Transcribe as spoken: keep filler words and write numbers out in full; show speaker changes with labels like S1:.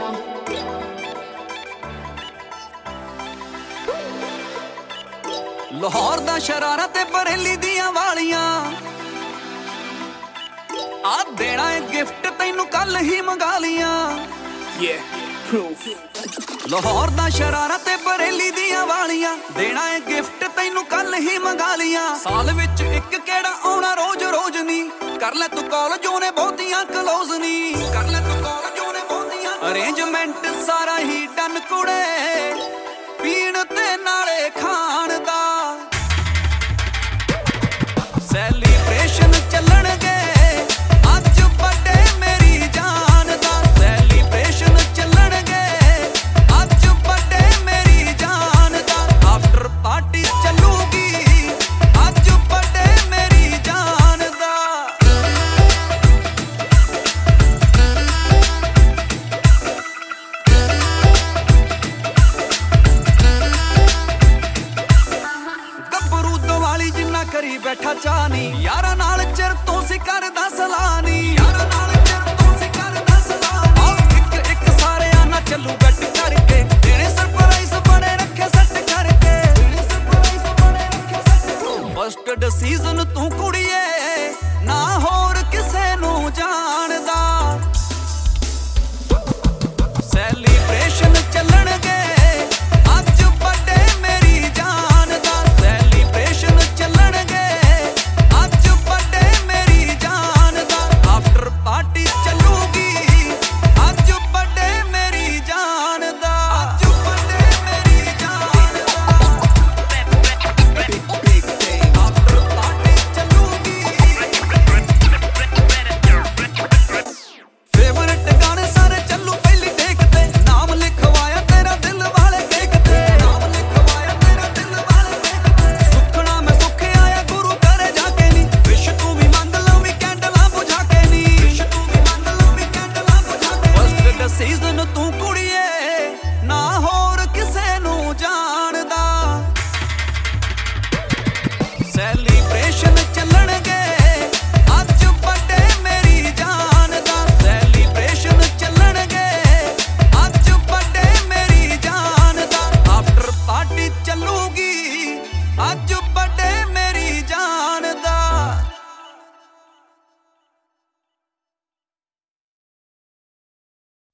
S1: ਲਾਹੌਰ ਦਾ ਸ਼ਰਾਰਾ ਤੇ ਬਰੇਲੀ ਦੀਆਂ ਵਾਲੀਆਂ ਆ ਦੇਣਾ ਏ ਗਿਫਟ ਤੈਨੂੰ ਕੱਲ ਹੀ ਮੰਗਾ ਲੀਆਂ। ਲਾਹੌਰ ਦਾ ਸ਼ਰਾਰਾ ਤੇ ਬਰੇਲੀ ਦੀਆਂ ਵਾਲੀਆਂ ਦੇਣਾ ਏ ਗਿਫਟ ਤੈਨੂੰ ਕੱਲ ਹੀ ਮੰਗਾ ਲੀਆਂ। ਸਾਲ ਵਿੱਚ ਇੱਕ ਕਿਹੜਾ ਆਉਣਾ ਰੋਜ਼ ਰੋਜ਼ ਨੀ, ਕਰ ਲੈ ਤੂੰ ਕਾਲ ਜੋ ਨੇ ਬਹੁਤੀਆਂ ਕਲੋਜ਼ ਨੀ, ਕਰ ਲੈ ਤੂੰ ਕਾਲ ਜੋ ਨੇ ਬਹੁਤੀਆਂ। ਅਰੇਂਜਮੈਂਟ ਸਾਰਾ ਹੀ ਡਨ ਕੁੜੇ, ਪੀਣ ਤੇ ਨਾਲੇ ਖਾਣ ਦਾ ਸੈਲੀਬ੍ਰੇਸ਼ਨ ਚੱਲਣਗੇ ਅੱਜ ਬਰਥਡੇ ਮੇਰੀ ਜਾਨ ਦਾ, ਸੈਲੀਬ੍ਰੇਸ਼ਨ ਚੱਲਣਗੇ ਅੱਜ ਬਰਥਡੇ ਮੇਰੀ ਜਾਨ ਦਾ। ਆਫਟਰ ਪਾਰਟੀ ਚੱਲੂਗੀ ਅੱਜ ਬਰਥਡੇ ਮੇਰੀ ਜਾਨ ਦਾ। ਗੱਭਰੂ ਦੀਵਾਲੀ ਜਿੰਨਾ ਕਰੀ ਬੈਠਾ ਚਾਹ ਨੀ, ਯਾਰਾਂ ਨਾਲ ਚਿਰ ਤੋਂ ਸੀ ਕਰਦਾ